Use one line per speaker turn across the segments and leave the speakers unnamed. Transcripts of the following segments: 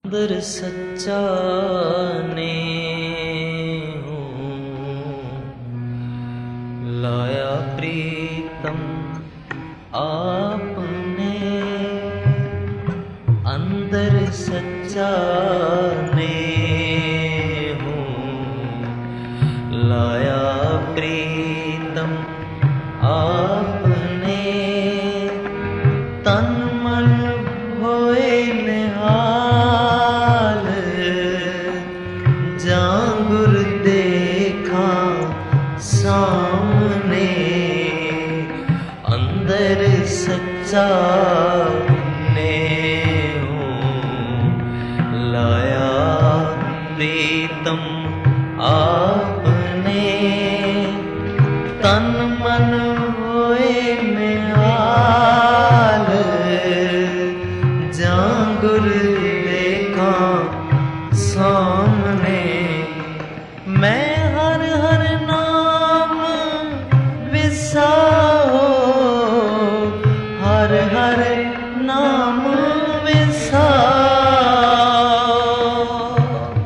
अंदर सच्चा ने लाया प्रीतम आपने, अंदर सच्चा ने लाया प्रीतम आपने, तन मन होए निहाल, जांगुर देखा सामने, अंदर सच्चा ने लाया प्रीतम आपने, तन मन होए निहाल, जांगुर देखा सामने। मैं हर हर नाम विसाहो, हर हर नाम विसाहो,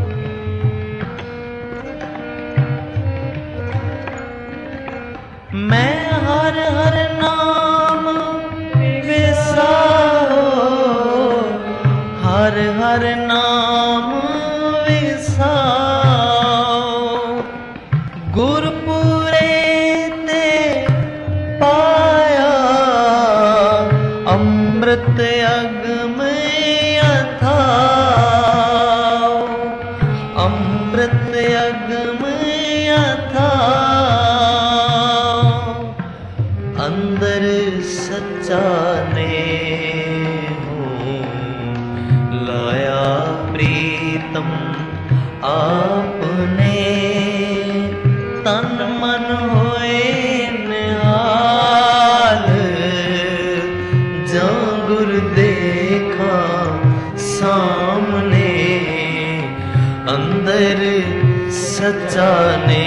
मैं हर हर नाम विसाहो, हर हर नाम विसाहो, गुरपुरे ते पाया अमृत अगम अथाओ, अमृत अगम अथाओ, अंदर सच्चा ने लाया प्रीतम आपने, तन मन होए निहाल, जांगुर देखा सामने, अंदर सच्चा ने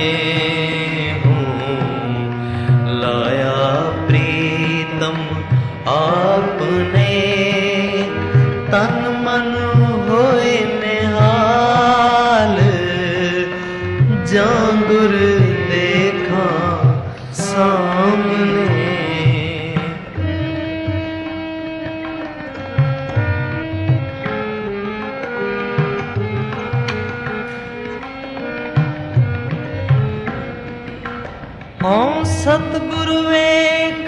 लाया प्रीतम आपने, तन मन होए निहाल, जांगुर देखा सामने। हाँ सतगुरु वेख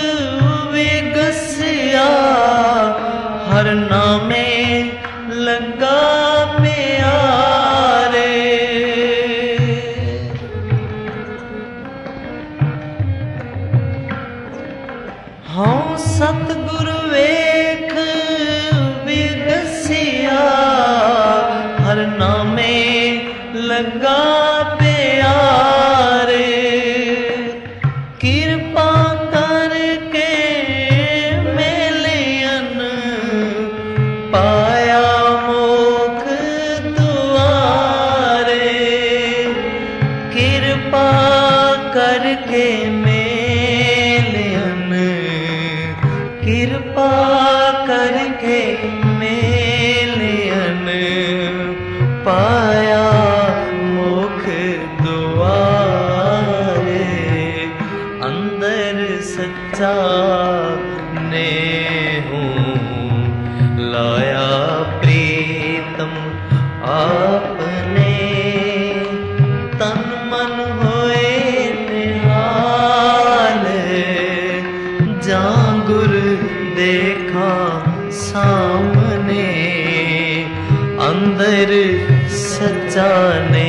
विगसिया, हर नामे लगा प्यारे, हाँ सतगुरु वेख विगसिया, हर नामे लगा प्यारे, किरपा करके मेलियन पाया मोख दुआरे, किरपा करके मेलियन, किरपा करके मेलियन पाया मोख दुआरे, अंदर सच्चा ने लाया प्रीतम आपने, तन मन होए निहाल, जांगुर देखा सामने, अंदर सच्चा ने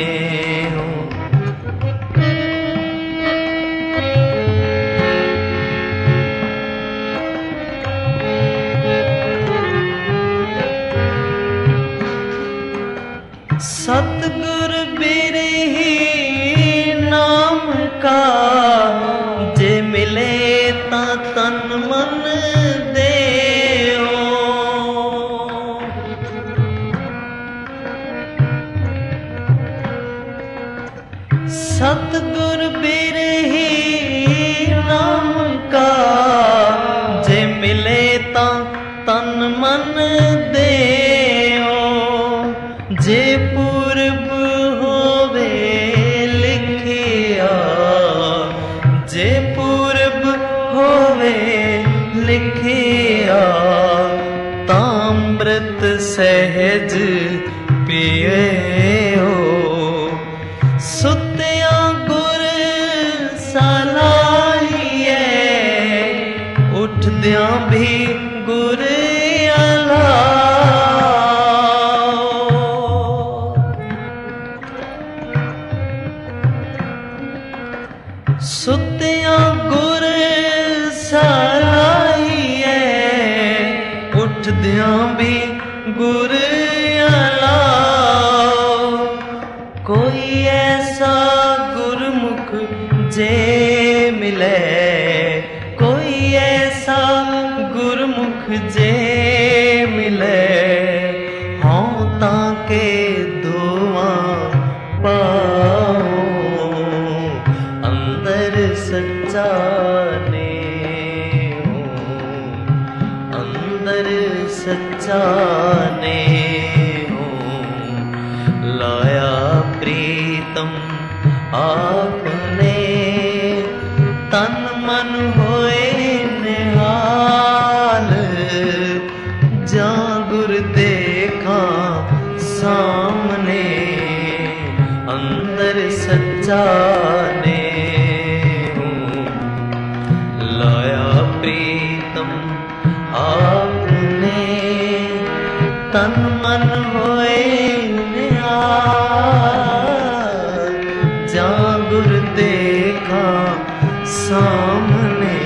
सतगुर बिरही नाम का, जे मिले ता तन मन देओ, सतगुर बिरही नाम का, जे मिले ता तन मन देओ, जे पूरब होवे लिखिया, जे पूरब होवे लिखिया, ताम्रत सहज पिए हो। सुत्या गुर सलाहिए, उठद्या भी गुर सुत्या गुर सलाहिए, उठद्या भी गुर अलाओ। कोई ऐसा गुरमुख जे मिले, कोई ऐसा गुरमुख जे मिले, हाँ ताके दुआ पाओ। अंदर सच्चा ने हो, अंदर सच्चा ने हो, लाया प्रीतम आपने, तन मन होए निहाल। जा गुर देखा सामने, अंदर सच्चा ने हो, लाया प्रीतम आपने, तन मन होए निहाल। जा गुर देखा सामने।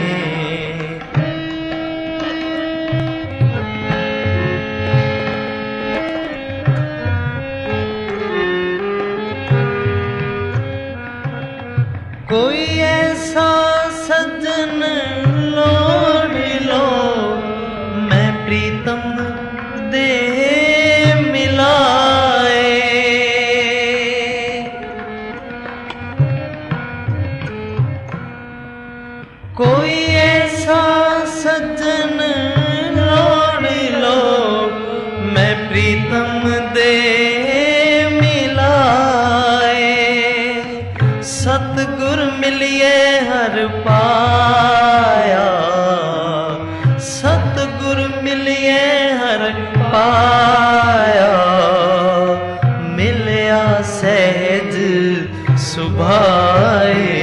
कोई ऐसा सज्जन लोड़ लो, मैं प्रीतम दे मिलाए। कोई ऐसा सज्जन लोड़ लो, मैं प्रीतम दे मिलाए। सतगुर मिलिए हर पाया, सतगुर मिलिए हर पाया। मिलया सहज सुभाए,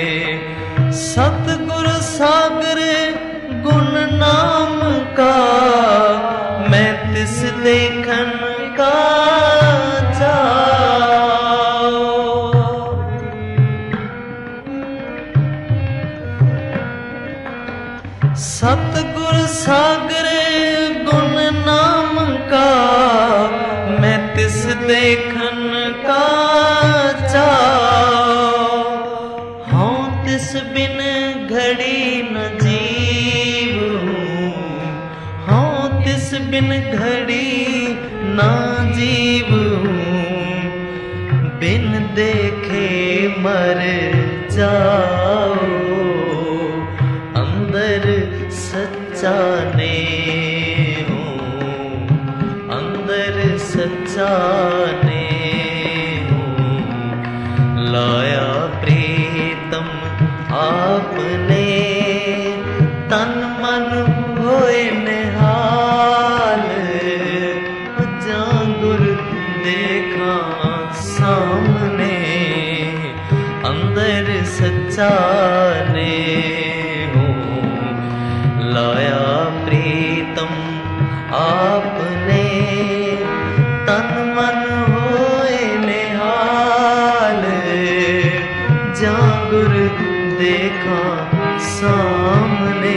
सतगुर सागर गुण नाम का, मैं तिस देखन का चाओ। सतगुर सागर गुण नाम का, मैं तिस देखन का चाओ। हाँ तिस बिन घड़ी न जीवूं, हाँ तिस बिन घड़ी न जीवूं। बिन देखे मर जाओ, अंदर सच्चा ने हो, अंदर सच्चा ने हो। लाया प्रीतम आपने, तन मन होए निहाल। जा गुर देखा सामने, अंदर सच्चा ने हो। लाया प्रीतम आपने, तन मन होए निहाल। जा गुर देखा सामने।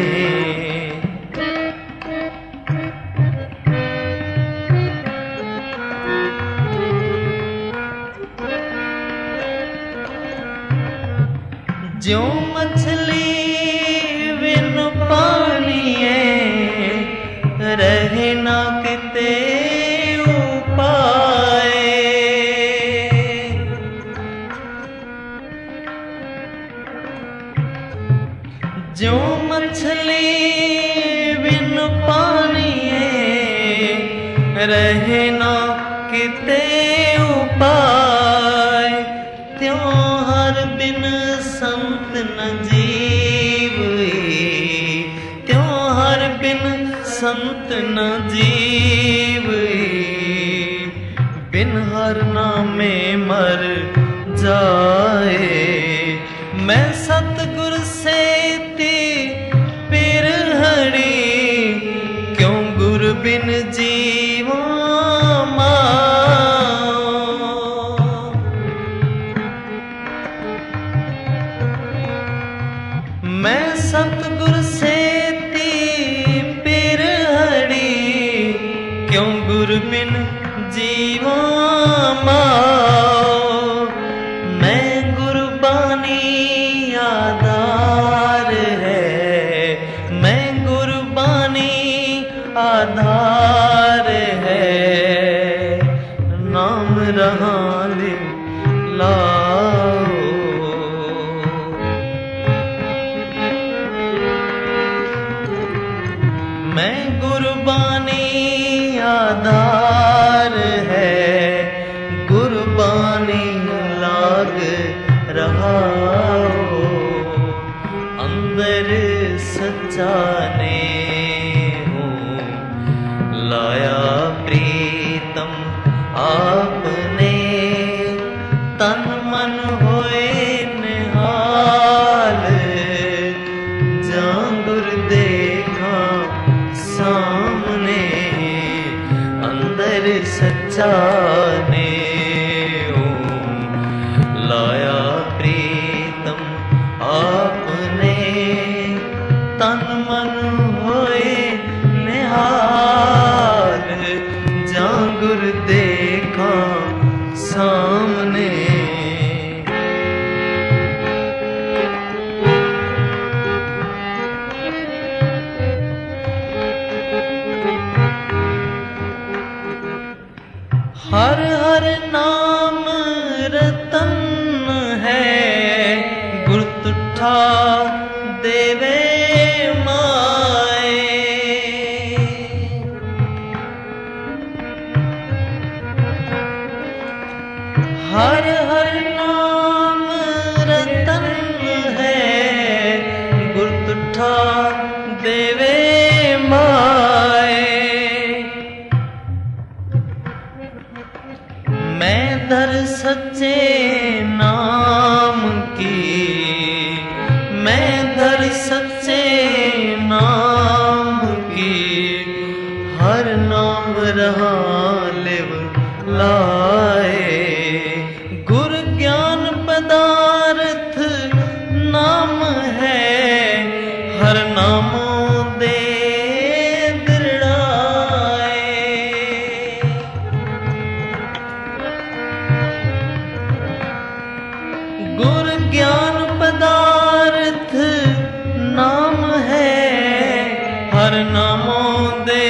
ज्यों मछली बिन पानिए, रहे ना किते उपाय। ज्यों मछली बिन पानिए, रहे ना किते उपाय, त्यों हर बिन संत न जीवे, त्यों हर बिन संत न जीवे, बिन हर नामे मर जाए। मैं सतगुर सेती पिर हरी, क्यों गुर बिन जीवा माओ। मैं सतगुर सेती पिर हरी, क्यों गुर बिन जीवा माओ। मैं गुरबानी आधार है, मैं गुरबानी आधार है, नाम रहा लाओ। मैं गुरबानी आधार है, गुरबानी लाग रहा हो। अंदर सच्चा ने हो लाया प्रीतम आपने, तन मन होए निहाल, जां गुर देखा सामने। अंदर सच्चा ने हो लाया प्रीतम आपने, तन मन होए निहाल, जां गुर देखा सामने। हर हर नाम रतन है, गुर तुठा देवे माए। हर हर नाम रतन है, गुर तुठा देवे माए। मैं दर सच्चे नाम की, मैं दर सच्चे नाम की, हर नाम रहा लिव लाए। गुर ज्ञान पदार्थ नाम है, हर नामों दे गुर ज्ञान पदार्थ नाम है, हर नामों दे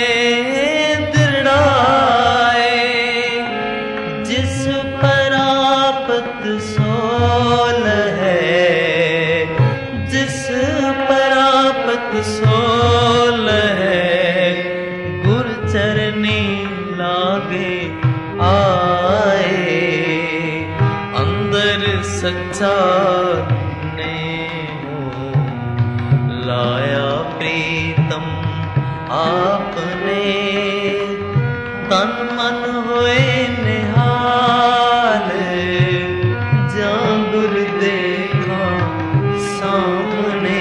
दृढ़ाए। जिस परापत सोल है, जिस परापत सोल है, गुर चरनी लागे आए। अंदर सच्चा ने हो लाया प्रीतम आपने, तन मन होए निहाल, जां गुर देखा सामने।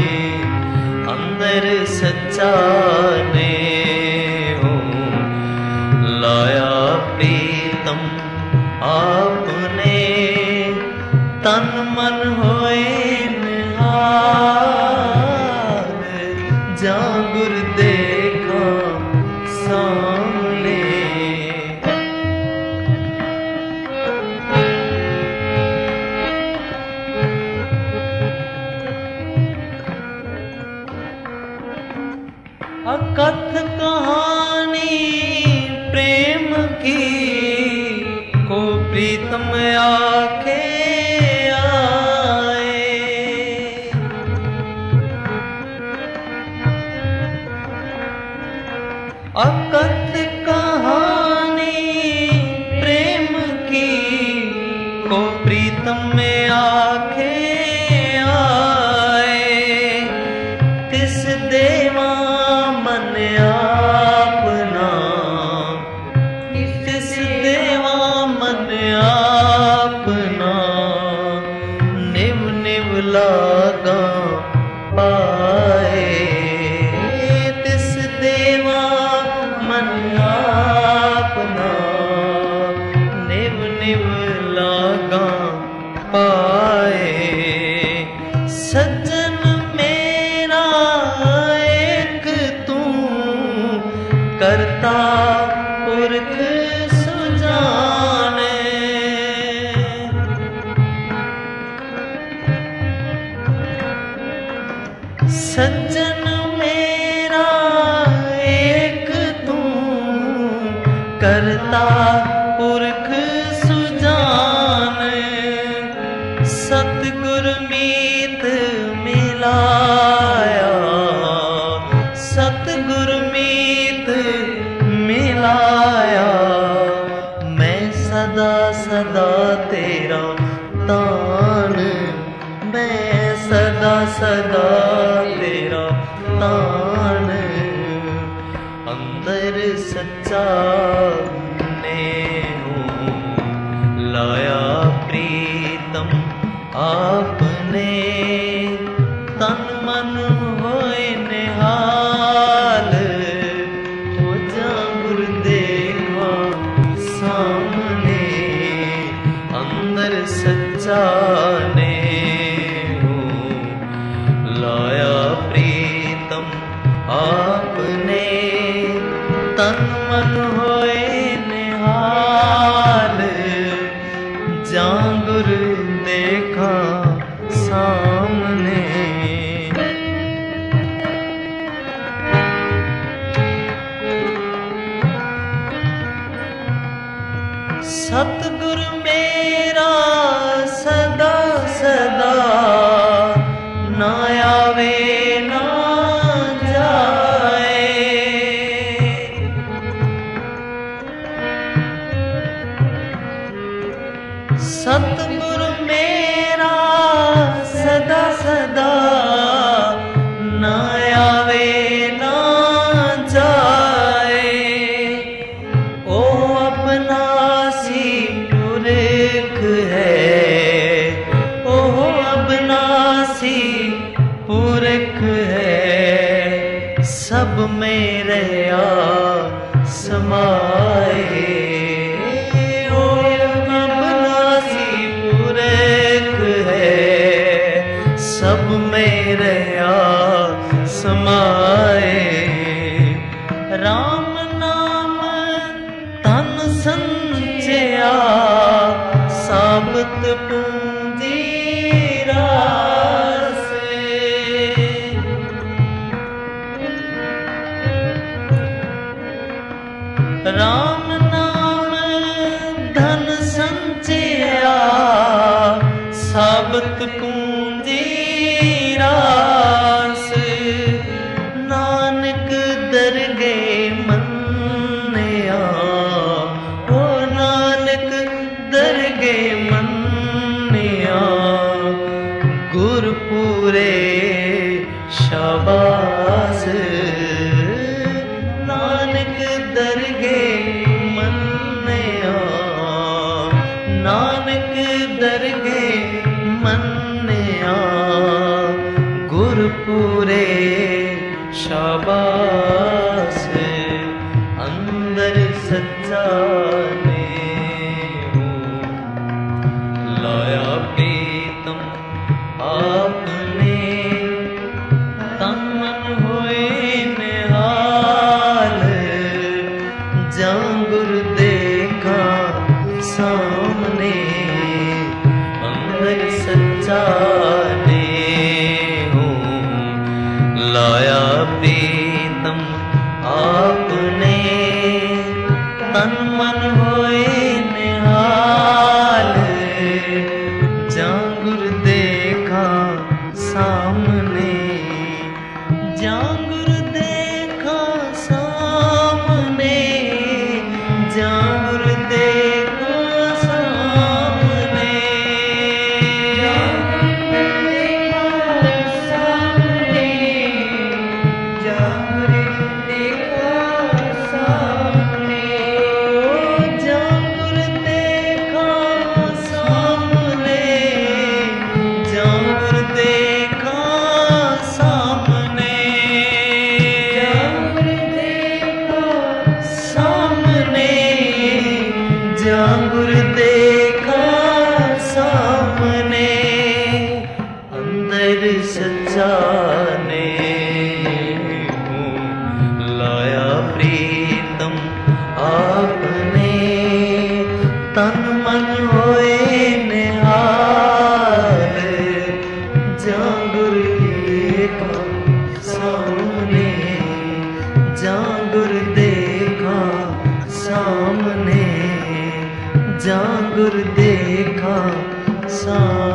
अंदर सच्चा ने हो लाया प्रीतम आपने, तन मन होए निहाल, जां गुर देखा सामने। अकथ कहानी प्रेम की, को प्रीतम आखे आए। अकथ कहानी दाता पुरख सुजान, सतगुर मीत मिलाया, सतगुर मीत मिलाया। मैं सदा सदा तेरा तान, मैं सदा सदा तेरा तान। अंदर सच्चा ने हूँ लाया प्रीतम आपने, तन मन होए निहाल। हो जा गुरुदेवा सामने, अंदर सच्चा ने हूँ लाया प्रीतम आपने, तन मन होए निहाल। जा गुरु देखा सामने। सतगुर मेरा सदा सदा, ना आवे ना जाए। सतगुर मेरा सदा सदा, ना आवे ना जाए। ओ अपना सी पुरख है, ओ अपना सी पुरख है। सब में रहा समाए, ओ अपना सी पुरख है। सब में रहा समाए। राम नाम तन संचया, साबत पूंजी रास। राम नाम धन संचया, साबत पूंजी रास। नानक दरगे मन्निया, ओ नानक दरगे मन्निया। गुरपुरे शाबास, नानक दरगे मन्निया। नानक दरगे मन्निया, गुरपुरे शाबास। अंदर सच्चा ने हूँ लाया प्रीतम आपने, तन मन होए निहाल। जा गुरु देखा सामने, अंदर सच्चा ने हूँ लाया प्रीतम आपने, तन मन होए निहाल। जा गुरु देखा सामने, जा गुरु देखा सामने। जा गुरु देखा सामने, जा गुरु देखा सामने। जा गुरु देखा सामने, जा गुरु देखा सामने। जा गुरु देखा सामने, जा गुरु देखा सामने। जा गुरु देखा सामने, अंदर सच्चा ने हूँ लाया प्रीतम आपने, तन मन होए निहाल। जा गुरु देखा सामने, जा गुरु देखा सामने। जांगुर देखा सा